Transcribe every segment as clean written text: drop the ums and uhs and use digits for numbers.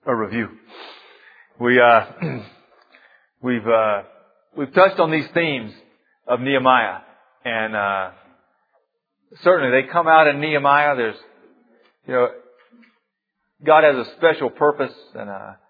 a review. We've touched on these themes of Nehemiah, and certainly they come out in Nehemiah. There's, God has a special purpose and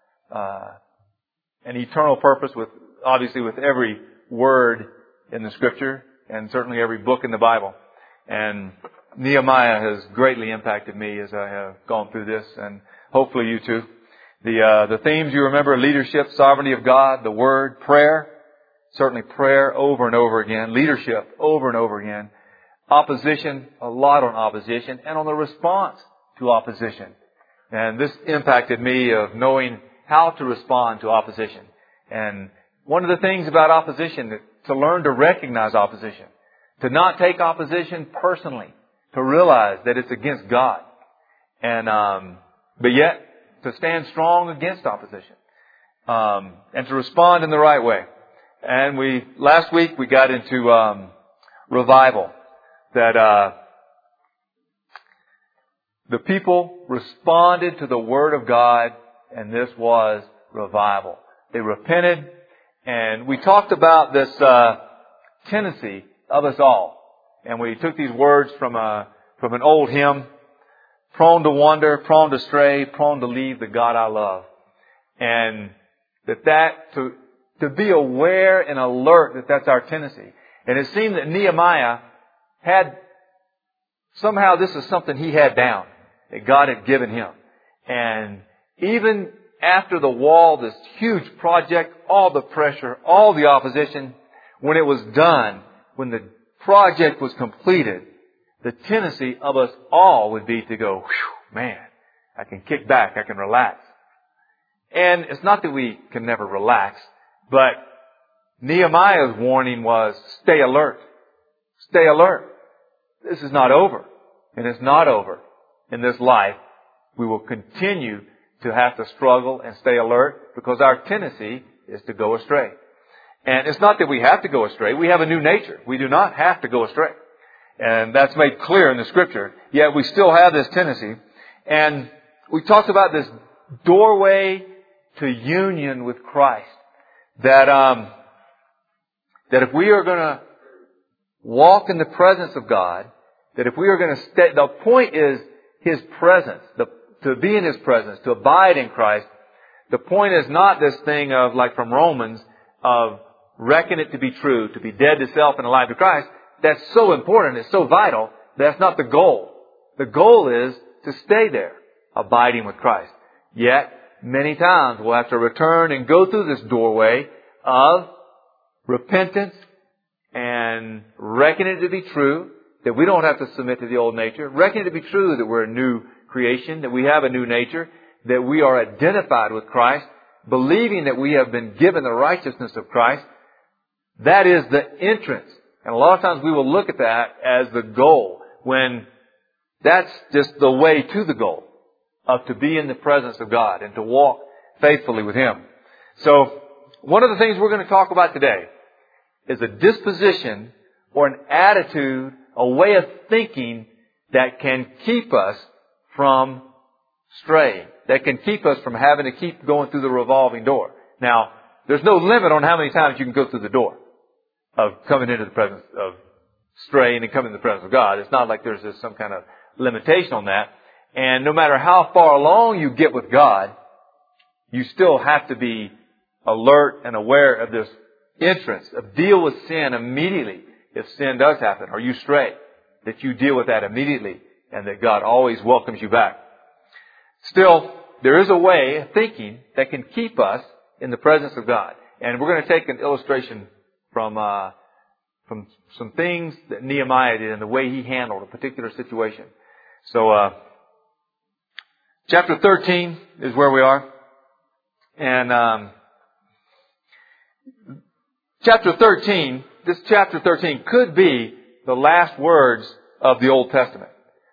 an eternal purpose with every word in the Scripture, and certainly every book in the Bible. And Nehemiah has greatly impacted me as I have gone through this, and hopefully you too. The themes you remember: leadership, sovereignty of God, the Word, prayer, certainly prayer over and over again, leadership over and over again, opposition, a lot on opposition, and on the response to opposition. And this impacted me of knowing how to respond to opposition. And one of the things about opposition, to learn to recognize opposition, to not take opposition personally, to realize that it's against God, and but yet to stand strong against opposition, and to respond in the right way. And last week we got into revival, that the people responded to the Word of God, and this was revival. They repented, and we talked about this tendency of us all. And we took these words from an old hymn: prone to wander, prone to stray, prone to leave the God I love. And to be aware and alert that that's our tendency. And it seemed that Nehemiah somehow this is something he had down, that God had given him. And even after the wall, this huge project, all the pressure, all the opposition, when it was done, when the project was completed, the tendency of us all would be to go, "Whew, man, I can kick back, I can relax." And it's not that we can never relax, but Nehemiah's warning was, stay alert. Stay alert. This is not over. And it's not over in this life. We will continue to have to struggle and stay alert, because our tendency is to go astray. And it's not that we have to go astray. We have a new nature. We do not have to go astray. And that's made clear in the Scripture. Yet we still have this tendency. And we talked about this doorway to union with Christ. That if we are going to walk in the presence of God, that if we are going to stay, the point is His presence, to be in His presence, to abide in Christ. The point is not this thing of, like from Romans, of reckon it to be true, to be dead to self and alive to Christ. That's so important, it's so vital. That's not the goal. The goal is to stay there, abiding with Christ. Yet, many times we'll have to return and go through this doorway of repentance and reckon it to be true, that we don't have to submit to the old nature. Reckon it to be true that we're a new creation, that we have a new nature, that we are identified with Christ, believing that we have been given the righteousness of Christ. That is the entrance. And a lot of times we will look at that as the goal, when that's just the way to the goal, of to be in the presence of God and to walk faithfully with Him. So, one of the things we're going to talk about today is a disposition or an attitude, a way of thinking that can keep us from straying, that can keep us from having to keep going through the revolving door. Now, there's no limit on how many times you can go through the door of coming into the presence of straying and coming into the presence of God. It's not like there's some kind of limitation on that. And no matter how far along you get with God, you still have to be alert and aware of this entrance, of deal with sin immediately if sin does happen or you stray, that you deal with that immediately and that God always welcomes you back. Still, there is a way of thinking that can keep us in the presence of God. And we're going to take an illustration from some things that Nehemiah did and the way he handled a particular situation. So, chapter 13 is where we are. And chapter 13, this chapter 13 could be the last words of the Old Testament.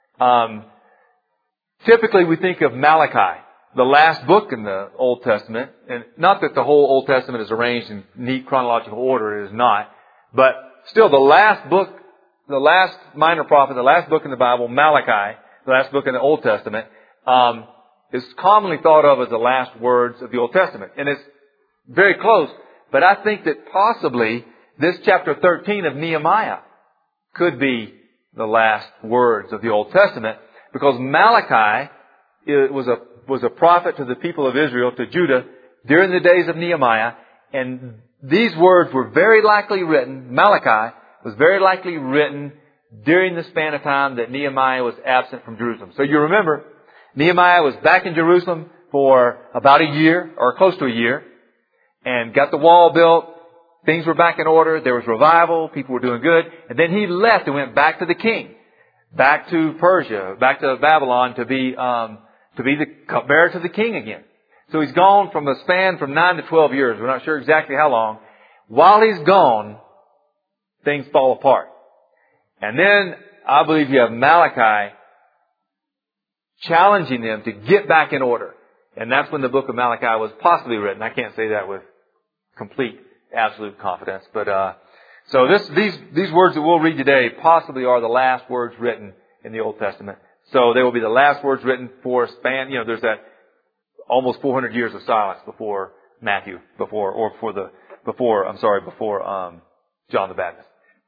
Typically we think of Malachi, the last book in the Old Testament. And not that the whole Old Testament is arranged in neat chronological order, it is not. But still, the last book, the last minor prophet, the last book in the Bible, Malachi, the last book in the Old Testament, is commonly thought of as the last words of the Old Testament. And it's very close. But I think that possibly this chapter 13 of Nehemiah could be the last words of the Old Testament, because Malachi was a prophet to the people of Israel, to Judah, during the days of Nehemiah. And these words were very likely written, Malachi was very likely written during the span of time that Nehemiah was absent from Jerusalem. So you remember, Nehemiah was back in Jerusalem for about a year, or close to a year, and got the wall built. Things were back in order. There was revival. People were doing good. And then he left and went back to the king, back to Persia, back to Babylon to be the cupbearer to the king again. So he's gone from a span from 9 to 12 years. We're not sure exactly how long. While he's gone, things fall apart. And then I believe you have Malachi challenging them to get back in order. And that's when the book of Malachi was possibly written. I can't say that with complete, absolute confidence. But so these words that we'll read today possibly are the last words written in the Old Testament. So they will be the last words written for a span. There's that almost 400 years of silence before Matthew, before John the Baptist.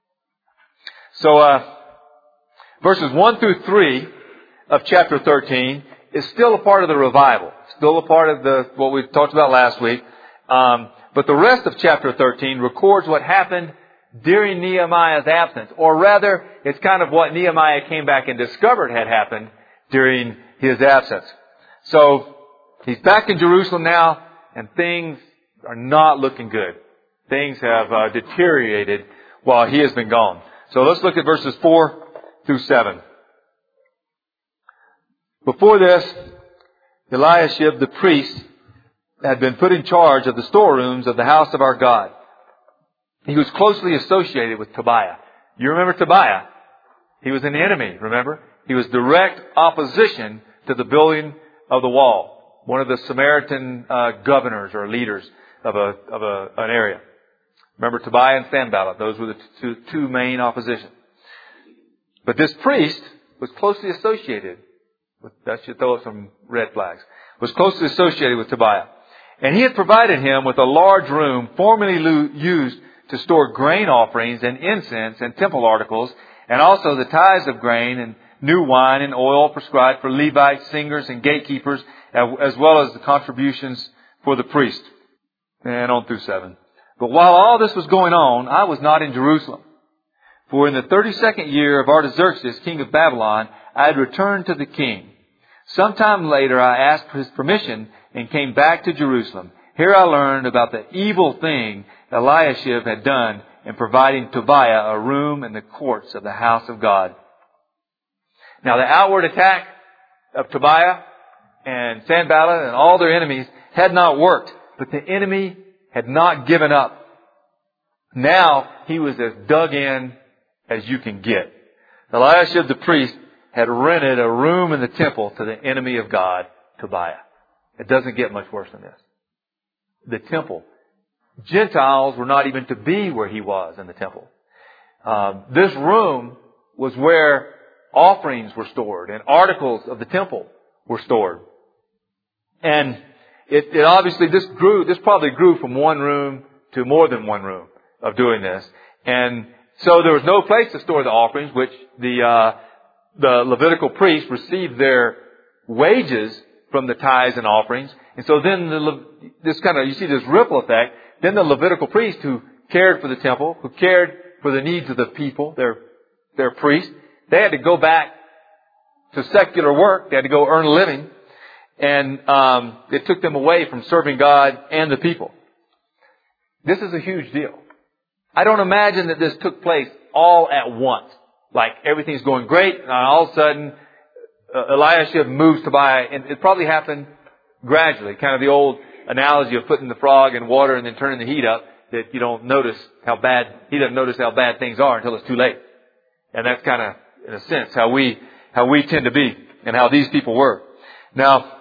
So verses 1 through 3 of chapter 13 is still a part of the revival, still a part of what we talked about last week. But the rest of chapter 13 records what happened during Nehemiah's absence. Or rather, it's kind of what Nehemiah came back and discovered had happened during his absence. So he's back in Jerusalem now, and things are not looking good. Things have deteriorated while he has been gone. So let's look at verses 4 through 7. Before this, Eliashib the priest had been put in charge of the storerooms of the house of our God. He was closely associated with Tobiah. You remember Tobiah? He was an enemy, remember? He was direct opposition to the building of the wall. One of the Samaritan governors or leaders of an area. Remember Tobiah and Sanballat? Those were the two main opposition. But this priest was closely associated with, that should throw up some red flags, was closely associated with Tobiah. And he had provided him with a large room formerly used to store grain offerings and incense and temple articles, and also the tithes of grain and new wine and oil prescribed for Levites, singers, and gatekeepers, as well as the contributions for the priest. And on through 7. But while all this was going on, I was not in Jerusalem. For in the 32nd year of Artaxerxes, king of Babylon, I had returned to the king. Sometime later, I asked his permission and came back to Jerusalem. Here I learned about the evil thing Eliashib had done in providing Tobiah a room in the courts of the house of God. Now, the outward attack of Tobiah and Sanballat and all their enemies had not worked, but the enemy had not given up. Now, he was as dug in as you can get. Eliashib the priest had rented a room in the temple to the enemy of God, Tobiah. It doesn't get much worse than this. The temple. Gentiles were not even to be where he was in the temple. This room was where offerings were stored and articles of the temple were stored. And it obviously, this probably grew from one room to more than one room of doing this. And so there was no place to store the offerings, which the Levitical priests received their wages from the tithes and offerings. And so then you see this ripple effect. Then the Levitical priests who cared for the temple, who cared for the needs of the people, their priests, they had to go back to secular work. They had to go earn a living. And it took them away from serving God and the people. This is a huge deal. I don't imagine that this took place all at once. Like everything's going great, and all of a sudden Eliashib moves Tobiah, and it probably happened gradually. Kind of the old analogy of putting the frog in water and then turning the heat up, that you don't notice how bad, he doesn't notice how bad things are until it's too late. And that's kind of, in a sense, how we tend to be and how these people were. Now,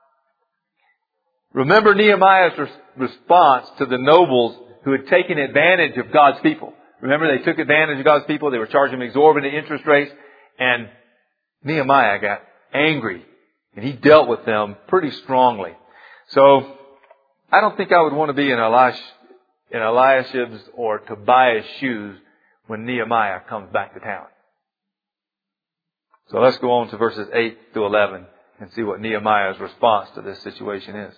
remember Nehemiah's response to the nobles who had taken advantage of God's people. Remember, they took advantage of God's people. They were charging them exorbitant interest rates. And Nehemiah got angry And he dealt with them pretty strongly. So I don't think I would want to be in Eliashib's or Tobiah's shoes when Nehemiah comes back to town. So let's go on to verses 8 to 11 and see what Nehemiah's response to this situation is.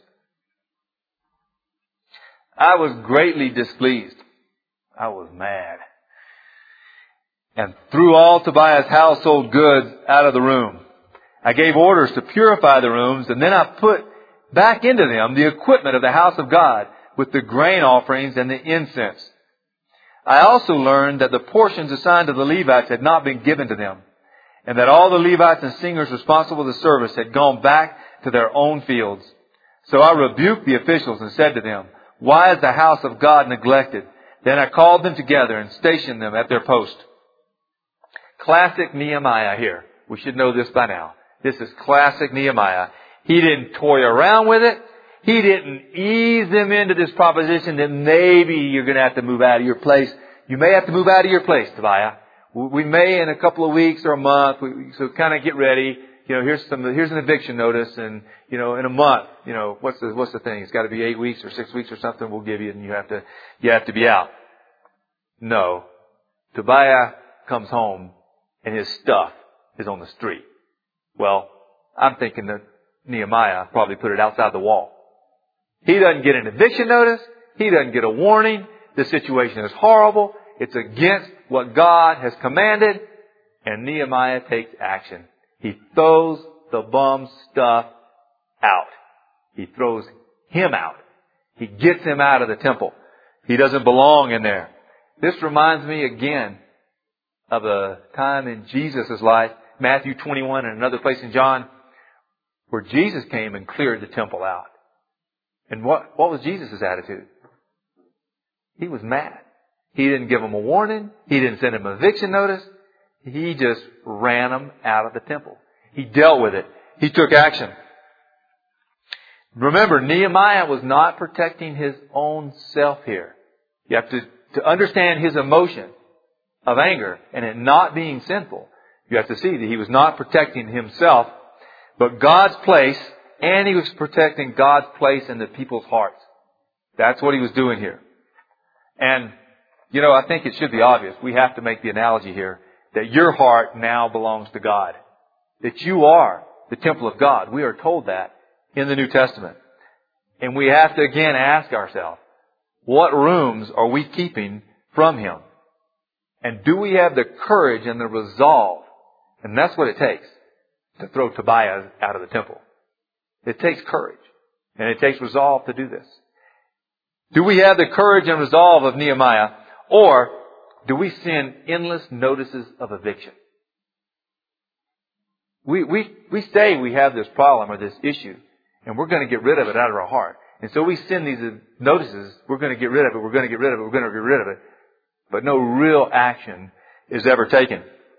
I was greatly displeased. I was mad. And threw all Tobiah's household goods out of the room. I gave orders to purify the rooms, and then I put back into them the equipment of the house of God with the grain offerings and the incense. I also learned that the portions assigned to the Levites had not been given to them, and that all the Levites and singers responsible for the service had gone back to their own fields. So I rebuked the officials and said to them, "Why is the house of God neglected?" Then I called them together and stationed them at their post. Classic Nehemiah here. We should know this by now. This is classic Nehemiah. He didn't toy around with it. He didn't ease them into this proposition that maybe you're going to have to move out of your place. You may have to move out of your place, Tobiah. We may in a couple of weeks or a month. So kind of get ready. Here's an eviction notice, and in a month, what's the thing? It's got to be 8 weeks or 6 weeks or something. We'll give you, and you have to be out. No, Tobiah comes home, and his stuff is on the street. Well, I'm thinking that Nehemiah probably put it outside the wall. He doesn't get an eviction notice. He doesn't get a warning. The situation is horrible. It's against what God has commanded. And Nehemiah takes action. He throws the bum stuff out. He throws him out. He gets him out of the temple. He doesn't belong in there. This reminds me again of a time in Jesus' life, Matthew 21 and another place in John, where Jesus came and cleared the temple out. And what was Jesus' attitude? He was mad. He didn't give them a warning. He didn't send them an eviction notice. He just ran them out of the temple. He dealt with it. He took action. Remember, Nehemiah was not protecting his own self here. You have to understand his emotion of anger and it not being sinful. You have to see that he was not protecting himself, but God's place, and he was protecting God's place in the people's hearts. That's what he was doing here. And, I think it should be obvious. We have to make the analogy here that your heart now belongs to God. That you are the temple of God. We are told that in the New Testament. And we have to again ask ourselves, what rooms are we keeping from Him? And do we have the courage and the resolve? And that's what it takes to throw Tobiah out of the temple. It takes courage. And it takes resolve to do this. Do we have the courage and resolve of Nehemiah? Or do we send endless notices of eviction? We say we have this problem or this issue, and we're going to get rid of it out of our heart. And so we send these notices, we're going to get rid of it, we're going to get rid of it, we're going to get rid of it. But no real action is ever taken.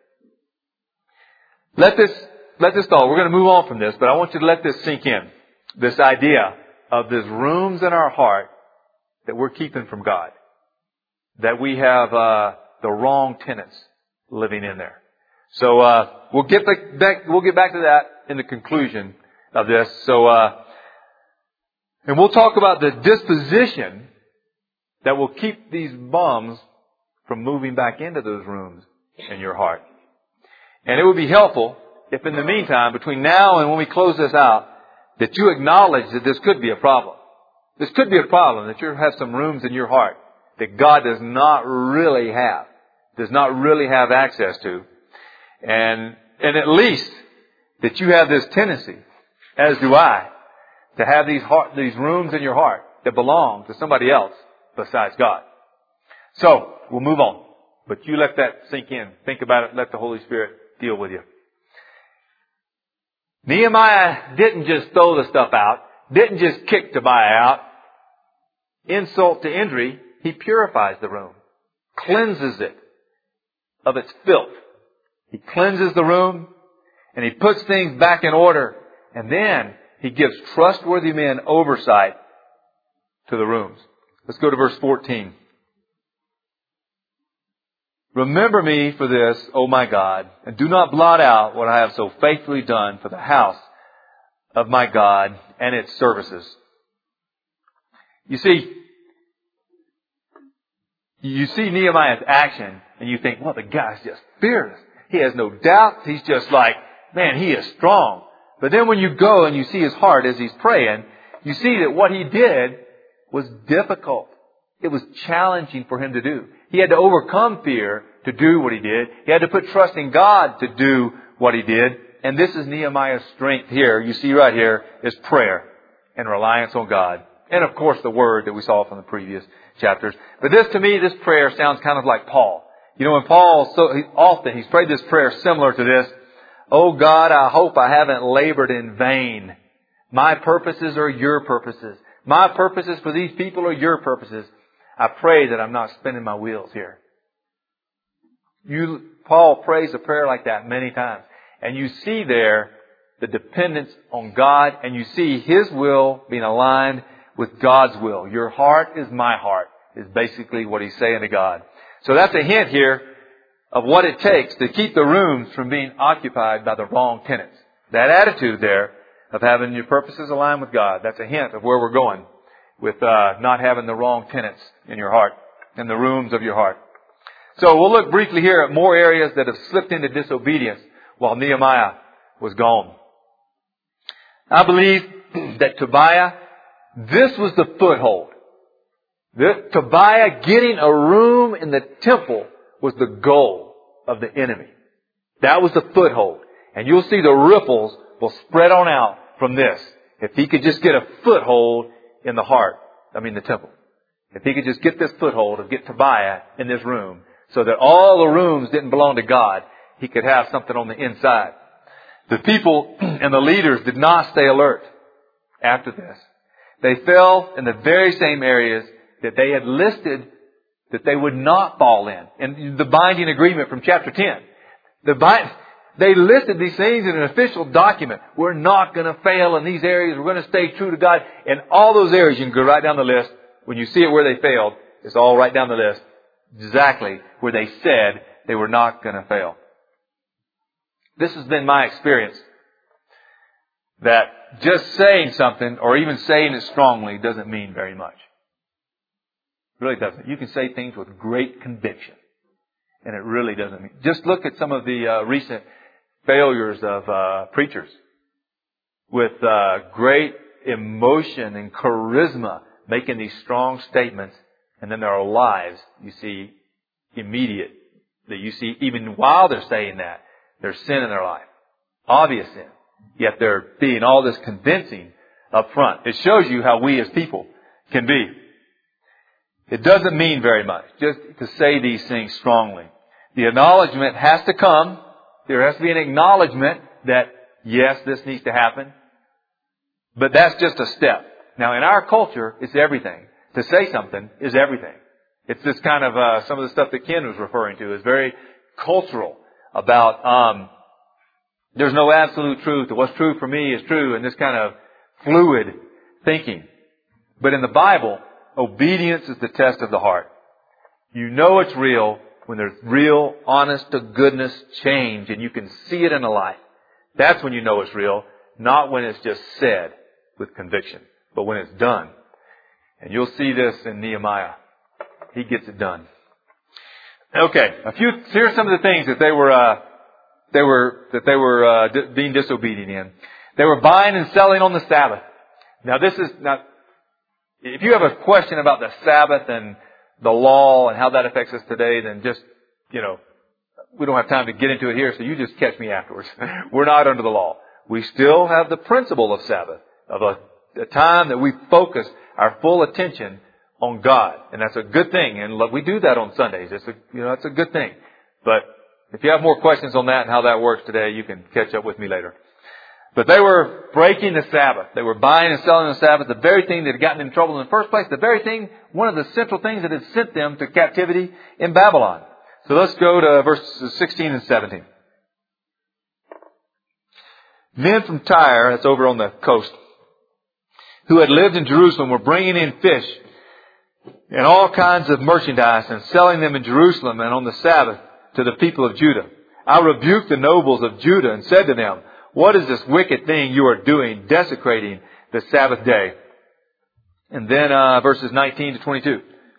Let this thought, we're going to move on from this, but I want you to let this sink in. This idea of these rooms in our heart that we're keeping from God. That we have the wrong tenants living in there. So we'll get back to that in the conclusion of this. So and we'll talk about the disposition that will keep these bums from moving back into those rooms in your heart. And it would be helpful if in the meantime, between now and when we close this out, that you acknowledge that this could be a problem. This could be a problem, that you have some rooms in your heart that God does not really have access to. And at least that you have this tendency, as do I, to have these rooms in your heart that belong to somebody else besides God. So, we'll move on. But you let that sink in. Think about it. Let the Holy Spirit deal with you. Nehemiah didn't just throw the stuff out. Didn't just kick Tobiah out. Insult to injury, he purifies the room. Cleanses it of its filth. He cleanses the room and he puts things back in order. And then he gives trustworthy men oversight to the rooms. Let's go to verse 14. Remember me for this, O my God, and do not blot out what I have so faithfully done for the house of my God and its services. You see Nehemiah's action and you think, well, the guy's just fearless. He has no doubt. He's just like, man, he is strong. But then when you go and you see his heart as he's praying, you see that what he did was difficult. It was challenging for him to do. He had to overcome fear to do what he did. He had to put trust in God to do what he did. And this is Nehemiah's strength here. You see right here is prayer and reliance on God. And of course the word that we saw from the previous chapters. But to me, this prayer sounds kind of like Paul. You know, when Paul, he's prayed this prayer similar to this. Oh God, I hope I haven't labored in vain. My purposes are your purposes. My purposes for these people are your purposes. I pray that I'm not spinning my wheels here. Paul prays a prayer like that many times. And you see there the dependence on God, and you see His will being aligned with God's will. Your heart is my heart, is basically what he's saying to God. So that's a hint here of what it takes to keep the rooms from being occupied by the wrong tenants. That attitude there of having your purposes aligned with God, that's a hint of where we're going with not having the wrong tenants in your heart, in the rooms of your heart. So we'll look briefly here at more areas that have slipped into disobedience while Nehemiah was gone. I believe that Tobiah, this was the foothold. Tobiah getting a room in the temple was the goal of the enemy. That was the foothold. And you'll see the ripples will spread on out from this. If he could just get a foothold in the temple. If he could just get this foothold of get Tobiah in this room so that all the rooms didn't belong to God, he could have something on the inside. The people and the leaders did not stay alert after this. They fell in the very same areas that they had listed that they would not fall in. And the binding agreement from chapter 10. They listed these things in an official document. We're not going to fail in these areas. We're going to stay true to God. In all those areas, you can go right down the list. When you see it where they failed, it's all right down the list. Exactly where they said they were not going to fail. This has been my experience. That just saying something or even saying it strongly doesn't mean very much. It really doesn't. You can say things with great conviction. And it really doesn't mean. Just look at some of the recent failures of preachers with great emotion and charisma making these strong statements, and then there are lies you see immediate, that you see even while they're saying that, there's sin in their life. Obvious sin. Yet they're being all this convincing up front. It shows you how we as people can be. It doesn't mean very much just to say these things strongly. The acknowledgement has to come. There has to be an acknowledgement that, yes, this needs to happen. But that's just a step. Now, in our culture, it's everything. To say something is everything. It's this kind of, some of the stuff that Ken was referring to is very cultural about, there's no absolute truth. What's true for me is true, and this kind of fluid thinking. But in the Bible, obedience is the test of the heart. You know it's real when there's real, honest to goodness change, and you can see it in a life. That's when you know it's real, not when it's just said with conviction, but when it's done. And you'll see this in Nehemiah. He gets it done. Okay, here's some of the things that they were being disobedient in. They were buying and selling on the Sabbath. Now if you have a question about the Sabbath and the law and how that affects us today, then just, we don't have time to get into it here, so you just catch me afterwards. We're not under the law. We still have the principle of Sabbath, of a time that we focus our full attention on God. And that's a good thing. And we do that on Sundays. It's a good thing. But if you have more questions on that and how that works today, you can catch up with me later. But they were breaking the Sabbath. They were buying and selling the Sabbath, the very thing that had gotten them in trouble in the first place, the very thing, one of the central things that had sent them to captivity in Babylon. So let's go to verses 16 and 17. Men from Tyre, that's over on the coast, who had lived in Jerusalem were bringing in fish and all kinds of merchandise and selling them in Jerusalem and on the Sabbath to the people of Judah. I rebuked the nobles of Judah and said to them, What is this wicked thing you are doing, desecrating the Sabbath day? And then verses 19 to 22.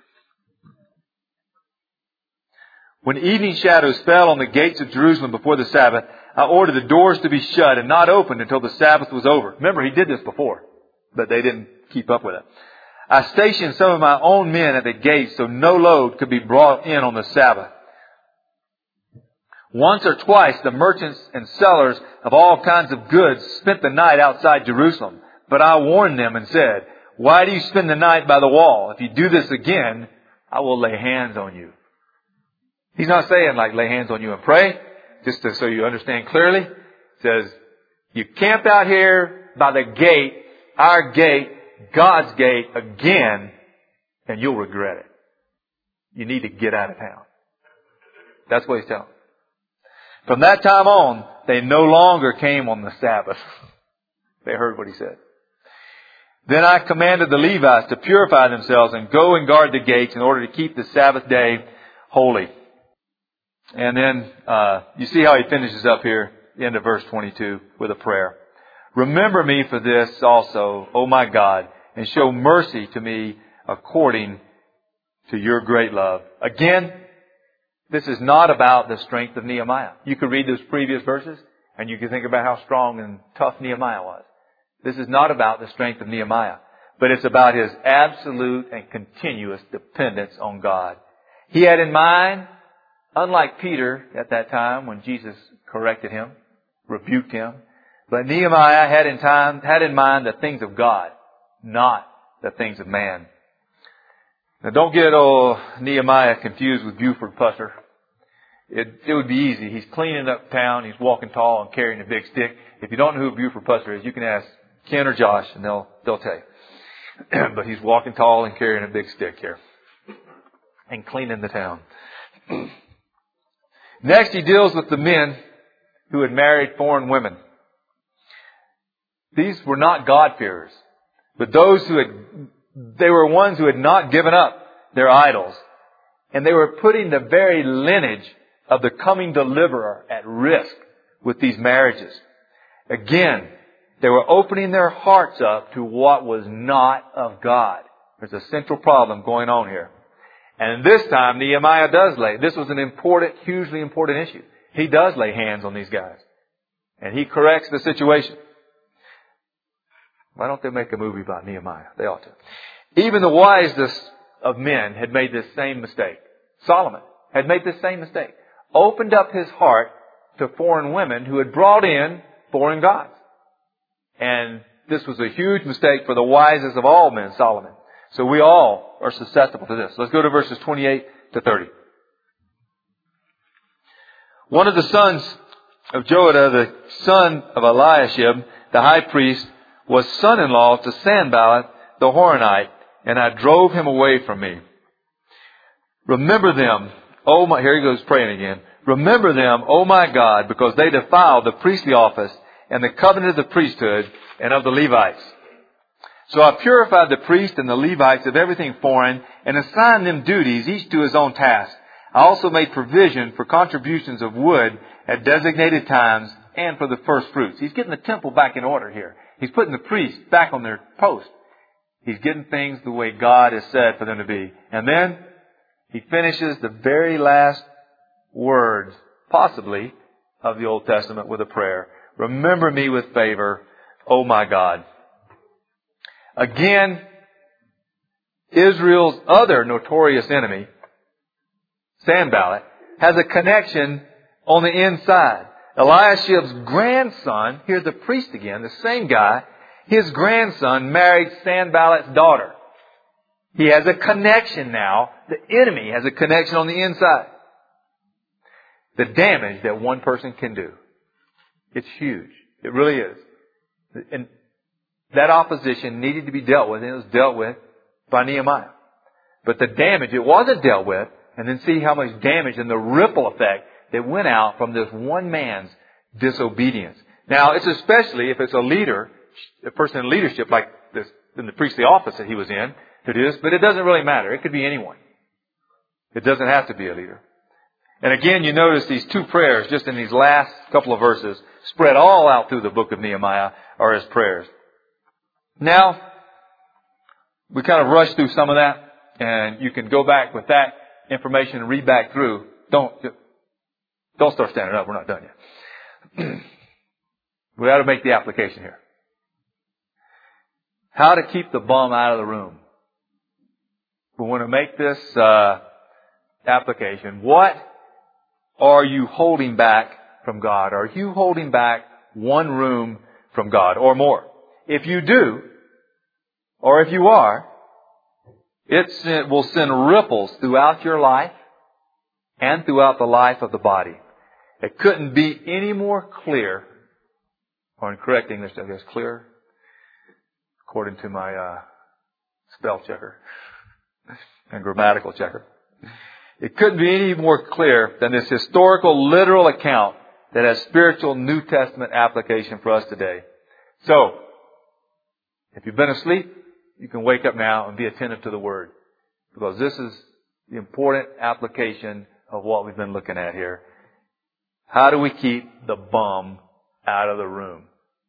When evening shadows fell on the gates of Jerusalem before the Sabbath, I ordered the doors to be shut and not opened until the Sabbath was over. Remember, he did this before, but they didn't keep up with it. I stationed some of my own men at the gates so no load could be brought in on the Sabbath. Once or twice the merchants and sellers of all kinds of goods spent the night outside Jerusalem. But I warned them and said, why do you spend the night by the wall? If you do this again, I will lay hands on you. He's not saying like lay hands on you and pray, just so you understand clearly. It says, you camp out here by the gate, our gate, God's gate again, and you'll regret it. You need to get out of town. That's what he's telling them. From that time on, they no longer came on the Sabbath. They heard what he said. Then I commanded the Levites to purify themselves and go and guard the gates in order to keep the Sabbath day holy. And then you see how he finishes up here, end of verse 22, with a prayer. Remember me for this also, O my God, and show mercy to me according to your great love. Again, this is not about the strength of Nehemiah. You could read those previous verses and you can think about how strong and tough Nehemiah was. This is not about the strength of Nehemiah, but it's about his absolute and continuous dependence on God. He had in mind, unlike Peter at that time when Jesus corrected him, rebuked him, but Nehemiah had in mind the things of God, not the things of man. Now don't get Nehemiah confused with Buford Pusser. It would be easy. He's cleaning up town, he's walking tall and carrying a big stick. If you don't know who Buford Pusser is, you can ask Ken or Josh and they'll tell you. But he's walking tall and carrying a big stick here. And cleaning the town. Next he deals with the men who had married foreign women. These were not God-fearers, but they were ones who had not given up their idols. And they were putting the very lineage of the coming deliverer at risk with these marriages. Again, they were opening their hearts up to what was not of God. There's a central problem going on here. And this time Nehemiah this was an hugely important issue. He does lay hands on these guys. And he corrects the situation. Why don't they make a movie about Nehemiah? They ought to. Even the wisest of men had made this same mistake. Solomon had made this same mistake. Opened up his heart to foreign women who had brought in foreign gods. And this was a huge mistake for the wisest of all men, Solomon. So we all are susceptible to this. Let's go to verses 28 to 30. One of the sons of Joiada, the son of Eliashib, the high priest, was son-in-law to Sanballat the Horonite, and I drove him away from me. Remember them, here he goes praying again. Remember them, O my God, because they defiled the priestly office and the covenant of the priesthood and of the Levites. So I purified the priests and the Levites of everything foreign and assigned them duties, each to his own task. I also made provision for contributions of wood at designated times and for the first fruits. He's getting the temple back in order here. He's putting the priests back on their post. He's getting things the way God has said for them to be. And then he finishes the very last words, possibly, of the Old Testament with a prayer. Remember me with favor, O my God. Again, Israel's other notorious enemy, Sanballat, has a connection on the inside. Eliashib's grandson, here's the priest again, the same guy, his grandson married Sanballat's daughter. He has a connection now. The enemy has a connection on the inside. The damage that one person can do. It's huge. It really is. And that opposition needed to be dealt with, and it was dealt with by Nehemiah. But the damage, it wasn't dealt with, and then see how much damage and the ripple effect that went out from this one man's disobedience. Now, it's especially if it's a leader, a person in leadership like this, in the priestly office that he was in, to do this, but it doesn't really matter. It could be anyone. It doesn't have to be a leader. And again, you notice these two prayers just in these last couple of verses spread all out through the book of Nehemiah are his prayers. Now, we kind of rushed through some of that, and you can go back with that information and read back through. Don't start standing up. We're not done yet. We got to make the application here. How to keep the bum out of the room. We want to make this application. What are you holding back from God? Are you holding back one room from God or more? If you do, or if you are, it will send ripples throughout your life and throughout the life of the body. It couldn't be any more clear, or in correct English, I guess, clear, according to my spell checker and grammatical checker. It couldn't be any more clear than this historical, literal account that has spiritual New Testament application for us today. So, if you've been asleep, you can wake up now and be attentive to the Word, because this is the important application of what we've been looking at here. How do we keep the bum out of the room?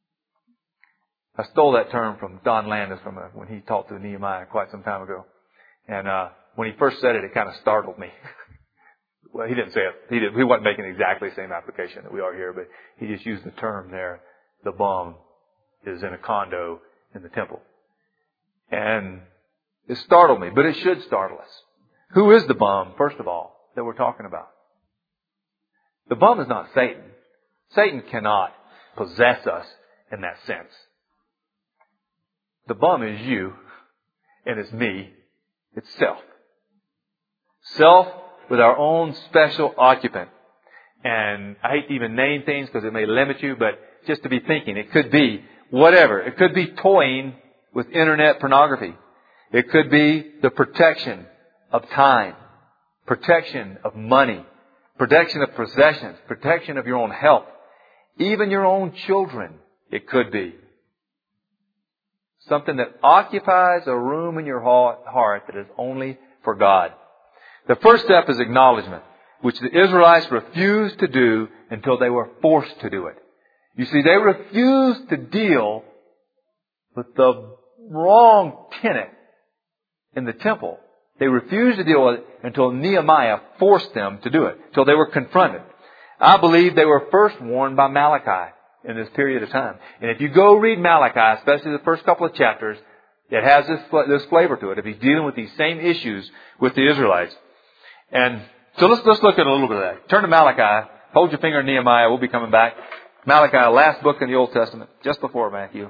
I stole that term from Don Landis when he talked to Nehemiah quite some time ago. And when he first said it, it kind of startled me. Well, he didn't say it. He wasn't making exactly the same application that we are here, but he just used the term there. The bum is in a condo in the temple. And it startled me, but it should startle us. Who is the bum, first of all, that we're talking about? The bum is not Satan. Satan cannot possess us in that sense. The bum is you, and it's me. It's self. Self with our own special occupant. And I hate to even name things because it may limit you, but just to be thinking, it could be whatever. It could be toying with internet pornography. It could be the protection of time, protection of money, protection of possessions, protection of your own health, even your own children. It could be something that occupies a room in your heart that is only for God. The first step is acknowledgement, which the Israelites refused to do until they were forced to do it. You see, they refused to deal with the wrong tenet in the temple. They refused to deal with it until Nehemiah forced them to do it, until they were confronted. I believe they were first warned by Malachi in this period of time. And if you go read Malachi, especially the first couple of chapters, it has this flavor to it. If he's dealing with these same issues with the Israelites. And so let's look at a little bit of that. Turn to Malachi. Hold your finger in Nehemiah. We'll be coming back. Malachi, last book in the Old Testament, just before Matthew.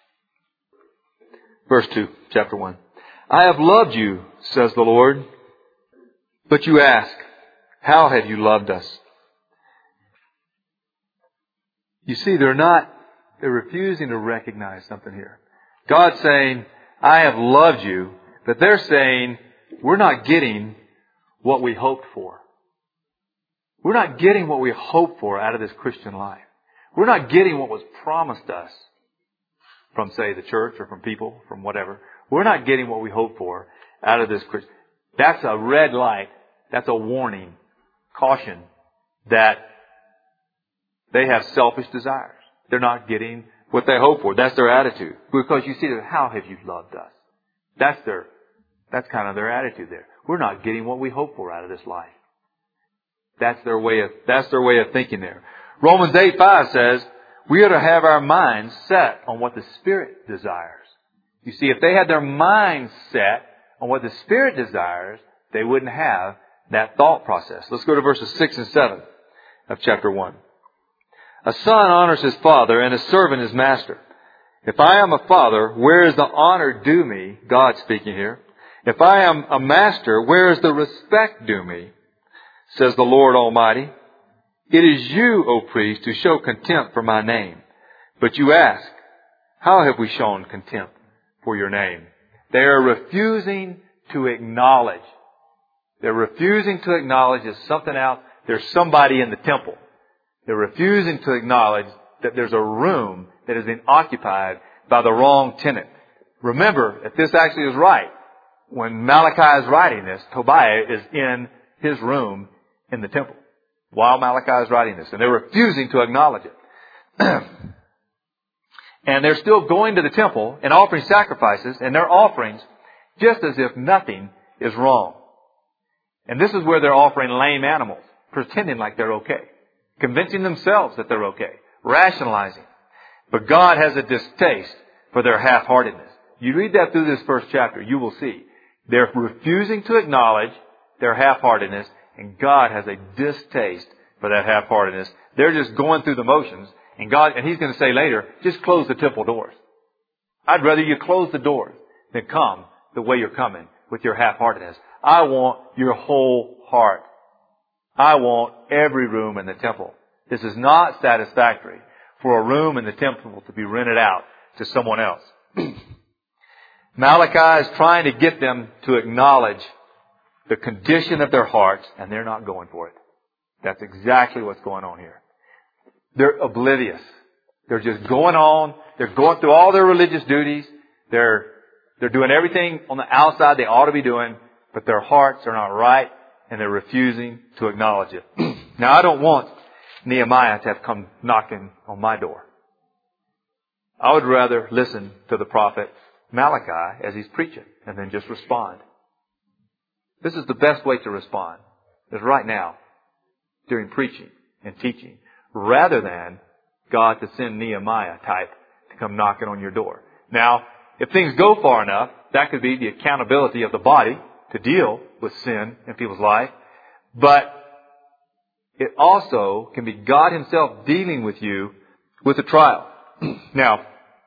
Verse 2, chapter 1. I have loved you, says the Lord. But you ask, how have you loved us? You see, they're refusing to recognize something here. God's saying, I have loved you, but they're saying, we're not getting what we hoped for. We're not getting what we hoped for out of this Christian life. We're not getting what was promised us from, say, the church or from people, from whatever. We're not getting what we hoped for out of this Christian. That's a red light. That's a warning, caution that they have selfish desires. They're not getting what they hope for. That's their attitude. Because you see, how have you loved us? That's kind of their attitude there. We're not getting what we hope for out of this life. That's their way of thinking there. Romans 8:5 says, we are to have our minds set on what the Spirit desires. You see, if they had their minds set on what the Spirit desires, they wouldn't have that thought process. Let's go to verses 6 and 7 of chapter 1. A son honors his father, and a servant his master. If I am a father, where is the honor due me? God speaking here. If I am a master, where is the respect due me? Says the Lord Almighty. It is you, O priest, who show contempt for my name. But you ask, how have we shown contempt for your name? They are refusing to acknowledge. They're refusing to acknowledge there's something out. There's somebody in the temple. They're refusing to acknowledge that there's a room that has been occupied by the wrong tenant. Remember, if this actually is right, when Malachi is writing this, Tobiah is in his room in the temple while Malachi is writing this. And they're refusing to acknowledge it. And they're still going to the temple and offering sacrifices and their offerings just as if nothing is wrong. And this is where they're offering lame animals, pretending like they're okay, convincing themselves that they're okay, rationalizing. But God has a distaste for their half-heartedness. You read that through this first chapter, you will see. They're refusing to acknowledge their half-heartedness, and God has a distaste for that half-heartedness. They're just going through the motions, and He's going to say later, just close the temple doors. I'd rather you close the doors than come the way you're coming with your half-heartedness. I want your whole heart. I want every room in the temple. This is not satisfactory for a room in the temple to be rented out to someone else. Malachi is trying to get them to acknowledge the condition of their hearts, and they're not going for it. That's exactly what's going on here. They're oblivious. They're just going on. They're going through all their religious duties. They're doing everything on the outside they ought to be doing, but their hearts are not right, and they're refusing to acknowledge it. Now, I don't want Nehemiah to have come knocking on my door. I would rather listen to the prophet Malachi as he's preaching and then just respond. This is the best way to respond, is right now, during preaching and teaching, rather than God to send Nehemiah type to come knocking on your door. Now, if things go far enough, that could be the accountability of the body to deal with sin in people's life. But it also can be God Himself dealing with you with a trial. Now,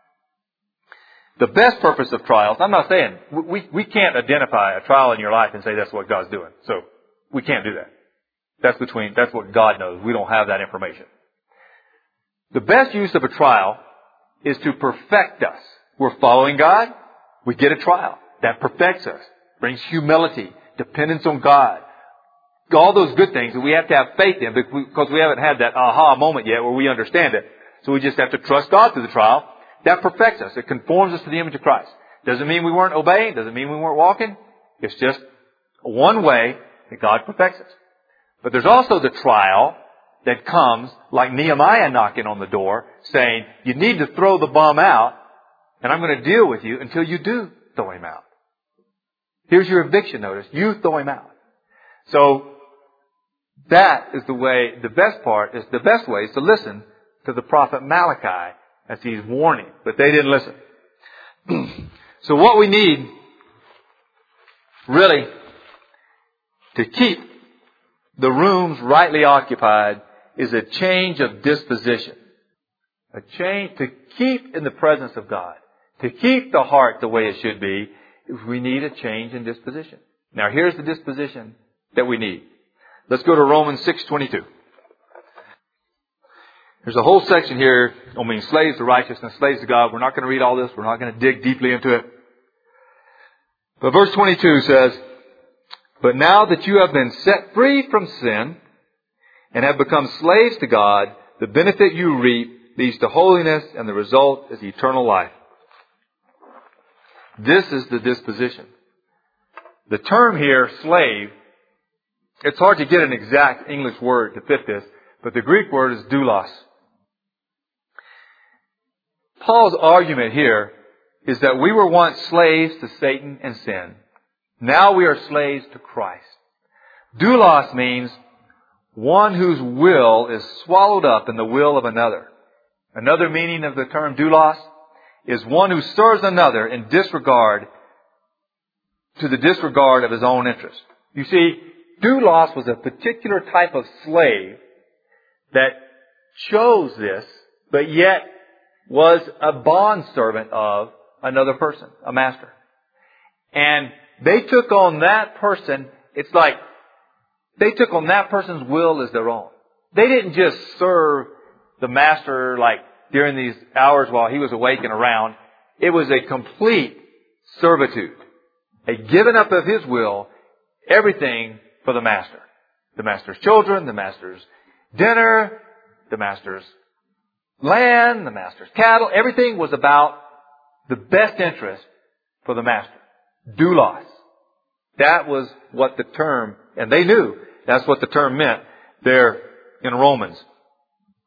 the best purpose of trials, I'm not saying, we can't identify a trial in your life and say that's what God's doing. So, we can't do that. That's what God knows. We don't have that information. The best use of a trial is to perfect us. We're following God, we get a trial. That perfects us. Brings humility, dependence on God. All those good things that we have to have faith in because we haven't had that aha moment yet where we understand it. So we just have to trust God through the trial. That perfects us. It conforms us to the image of Christ. Doesn't mean we weren't obeying. Doesn't mean we weren't walking. It's just one way that God perfects us. But there's also the trial that comes like Nehemiah knocking on the door saying, you need to throw the bum out and I'm going to deal with you until you do throw him out. Here's your eviction notice. You throw him out. So that is the way, the best way is to listen to the prophet Malachi as he's warning. But they didn't listen. So what we need really to keep the rooms rightly occupied is a change of disposition. A change to keep in the presence of God. To keep the heart the way it should be, we need a change in disposition. Now here's the disposition that we need. Let's go to Romans 6:22. There's a whole section here on being slaves to righteousness, slaves to God. We're not going to read all this. We're not going to dig deeply into it. But verse 22 says, but now that you have been set free from sin and have become slaves to God, the benefit you reap leads to holiness and the result is eternal life. This is the disposition. The term here, slave, it's hard to get an exact English word to fit this, but the Greek word is doulos. Paul's argument here is that we were once slaves to Satan and sin. Now we are slaves to Christ. Doulos means one whose will is swallowed up in the will of another. Another meaning of the term doulos is one who serves another in disregard of his own interest. You see, doulos was a particular type of slave that chose this, but yet was a bondservant of another person, a master. And they took on that person, it's like they took on that person's will as their own. They didn't just serve the master like during these hours while he was awake and around. It was a complete servitude. A giving up of his will, everything for the master. The master's children, the master's dinner, the master's land, the master's cattle. Everything was about the best interest for the master. Doulos. That was what the term, and they knew that's what the term meant there in Romans.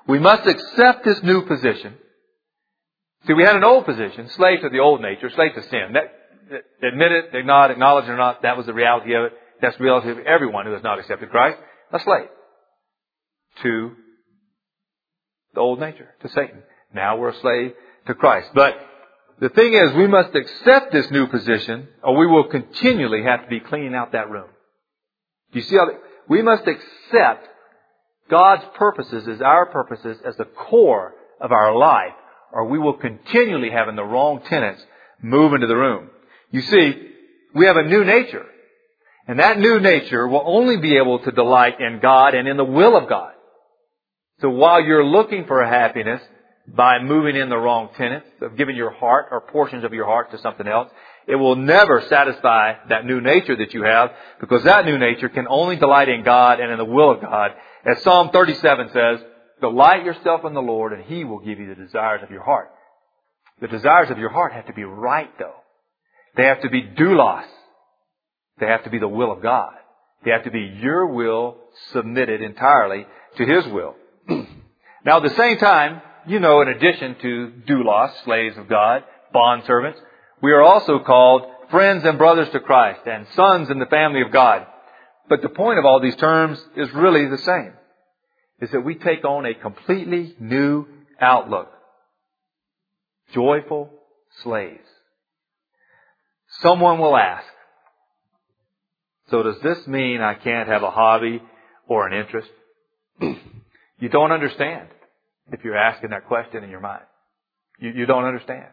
We must accept this new position. See, we had an old position, slave to the old nature, slave to sin. Admit it, acknowledge it or not, that was the reality of it. That's the reality of everyone who has not accepted Christ. A slave to the old nature, to Satan. Now we're a slave to Christ. But the thing is, we must accept this new position, or we will continually have to be cleaning out that room. Do you see how we must accept God's purposes as our purposes as the core of our life, or we will continually having the wrong tenets move into the room. You see, we have a new nature. And that new nature will only be able to delight in God and in the will of God. So while you're looking for happiness by moving in the wrong tenets, of giving your heart or portions of your heart to something else, it will never satisfy that new nature that you have, because that new nature can only delight in God and in the will of God. As Psalm 37 says, delight yourself in the Lord and He will give you the desires of your heart. The desires of your heart have to be right, though. They have to be doulos. They have to be the will of God. They have to be your will submitted entirely to His will. Now, at the same time, in addition to doulos, slaves of God, bondservants, we are also called friends and brothers to Christ and sons in the family of God. But the point of all these terms is really the same. Is that we take on a completely new outlook. Joyful slaves. Someone will ask, so does this mean I can't have a hobby or an interest? You don't understand if you're asking that question in your mind. You don't understand.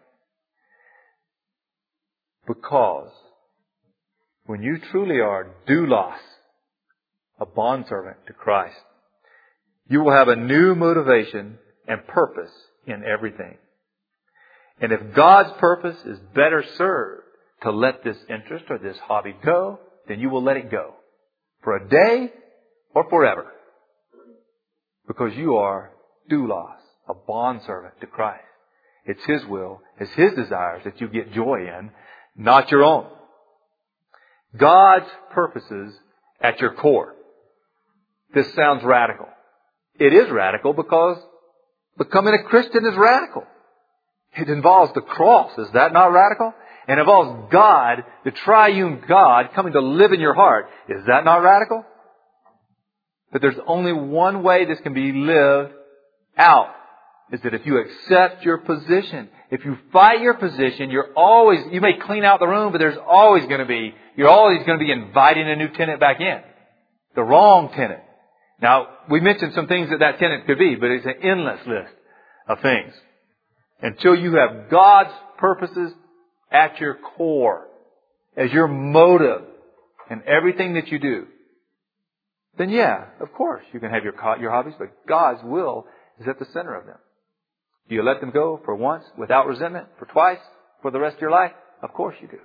Because when you truly are doulos, a bondservant to Christ, you will have a new motivation and purpose in everything. And if God's purpose is better served to let this interest or this hobby go, then you will let it go. For a day or forever. Because you are doulos, a bondservant to Christ. It's His will, it's His desires that you get joy in, not your own. God's purposes at your core. This sounds radical. It is radical because becoming a Christian is radical. It involves the cross. Is that not radical? It involves God, the triune God, coming to live in your heart. Is that not radical? But there's only one way this can be lived out. Is that if you accept your position, if you fight your position, you may clean out the room, but you're always going to be inviting a new tenant back in. The wrong tenant. Now, we mentioned some things that tenant could be, but it's an endless list of things. Until you have God's purposes at your core, as your motive in everything that you do, then yeah, of course, you can have your hobbies, but God's will is at the center of them. Do you let them go for once, without resentment, for twice, for the rest of your life? Of course you do.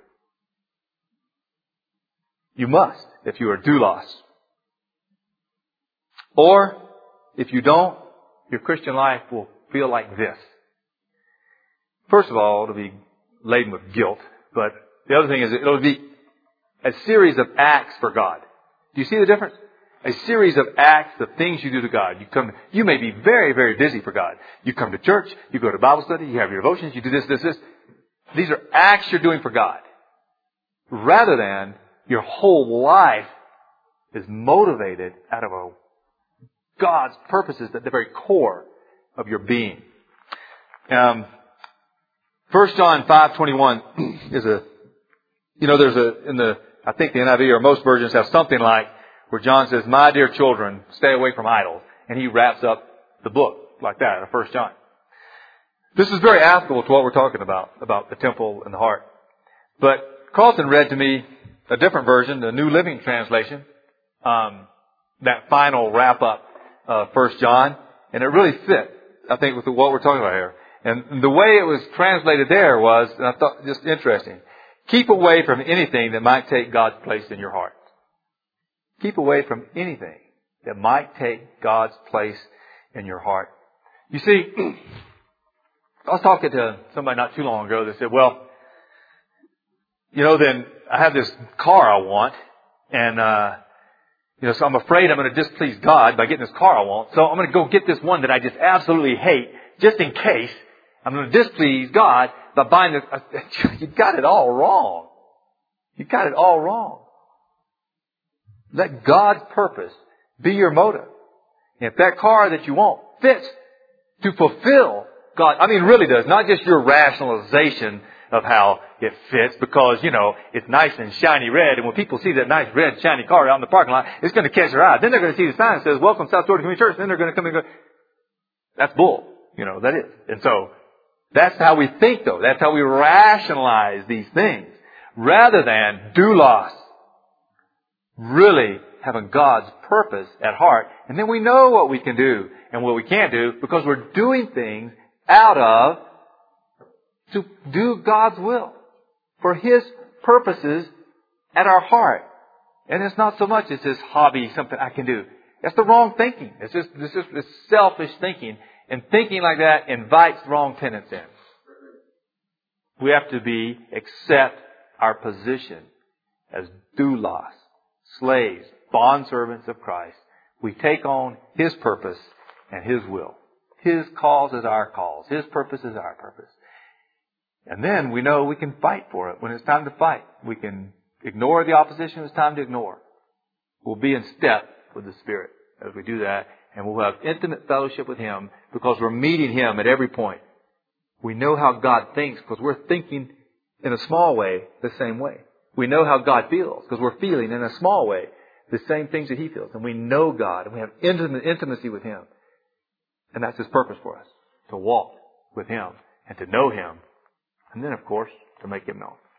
You must, if you are doulos. Or, if you don't, your Christian life will feel like this. First of all, it'll be laden with guilt. But the other thing is it'll be a series of acts for God. Do you see the difference? A series of acts of things you do to God. You may be very, very busy for God. You come to church, you go to Bible study, you have your devotions, you do this. These are acts you're doing for God. Rather than your whole life is motivated out of God's purposes at the very core of your being. 1 John 5:21 is I think the NIV or most versions have something like where John says, my dear children, stay away from idols. And he wraps up the book like that in 1 John. This is very applicable to what we're talking about the temple and the heart. But Carlton read to me a different version, the New Living Translation, that final wrap up of 1 John, and it really fit, I think, with what we're talking about here. And the way it was translated there was, and I thought just interesting, keep away from anything that might take God's place in your heart. Keep away from anything that might take God's place in your heart. You see, I was talking to somebody not too long ago that said, well, then I have this car I want, and So I'm afraid I'm going to displease God by getting this car I want. So I'm going to go get this one that I just absolutely hate, just in case I'm going to displease God by buying this. You got it all wrong. You got it all wrong. Let God's purpose be your motive. And if that car that you want fits to fulfill God, really does, not just your rationalization of how it fits, because, it's nice and shiny red, and when people see that nice red shiny car out in the parking lot, it's going to catch their eye. Then they're going to see the sign that says, "Welcome South Georgia Community Church," and then they're going to come and go, that's bull. That is. And so, that's how we think, though. That's how we rationalize these things. Rather than doulos. Really having God's purpose at heart. And then we know what we can do and what we can't do, because we're doing things out of to do God's will for His purposes at our heart. And it's not so much it's this hobby, something I can do. That's the wrong thinking. It's just this selfish thinking. And thinking like that invites wrong tenets in. We have to accept our position as doulos, slaves, bondservants of Christ. We take on His purpose and His will. His cause is our cause. His purpose is our purpose. And then we know we can fight for it when it's time to fight. We can ignore the opposition when it's time to ignore. We'll be in step with the Spirit as we do that. And we'll have intimate fellowship with Him because we're meeting Him at every point. We know how God thinks because we're thinking in a small way the same way. We know how God feels because we're feeling in a small way the same things that He feels. And we know God and we have intimacy with Him. And that's His purpose for us, to walk with Him and to know Him. And then, of course, to make Him known.